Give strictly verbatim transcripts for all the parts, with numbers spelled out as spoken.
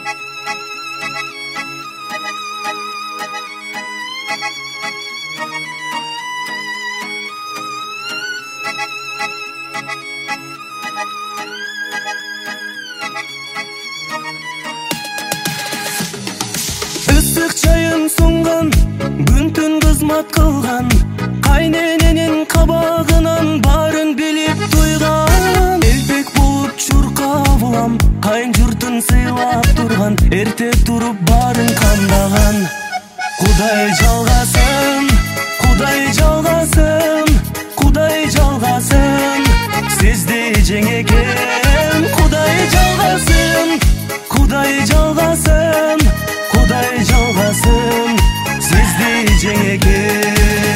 Ысык чайын сунган, күн-түн кызмат кылган, кайнененин кабагынан барын билип туйган. Элбек болуп чуркап улам, кайын журтун сыйлап турган, эрте туруп барын кандаган. Кудай жалгасын, Кудай жалгасын, Кудай жалгасын, сизди жеңекем. Кудай жалгасын, Кудай жалгасын, Кудай жалгасын, сизди жеңекем.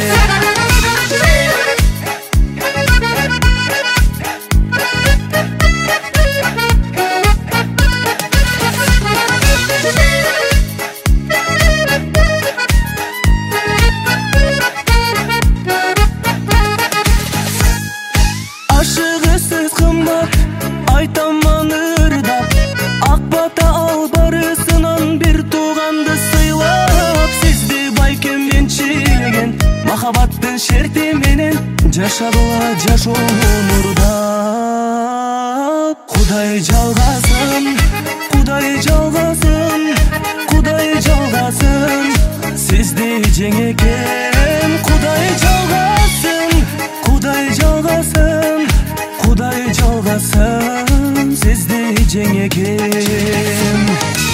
Ашыгысыз кымбат, айтаман ырдап, ак бата ал барысынан бир тууганды сыйлап. Сизди байкем энчилеген, махабаттын шерти менен жашадыла жашоонун урдап. Кудай жалгасын, Кудай жалгасын, Кудай жалгасын, сизди жеңекем. Кудай жалгасын, Кудай жалгасын, Кудай жалгасын, сизди жеңекем.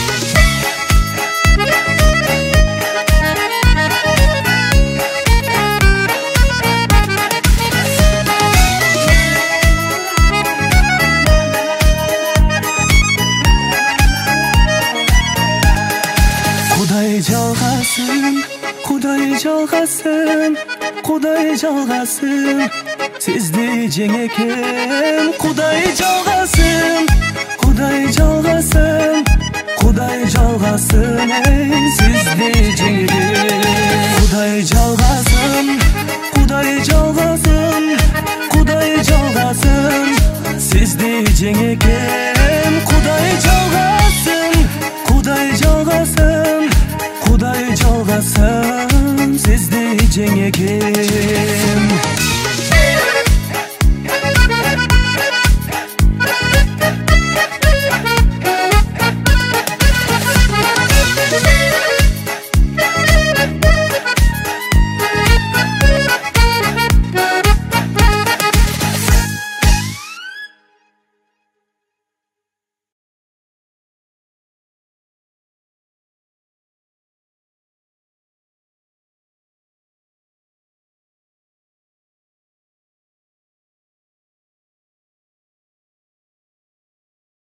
Кудай жалгасын, Кудай жалгасын, Кудай жалгасын, сизди жеңекем. Кудай жалгасын, Кудай жалгасын, Кудай жалгасын, эй, сизди жеңекем. Кудай жалгасын, Кудай жалгасын, Кудай жалгасын, сизди жеңекем. Кудай жалгасын, Кудай жалгасын, Кудай жалгасын, сизди жеңекем.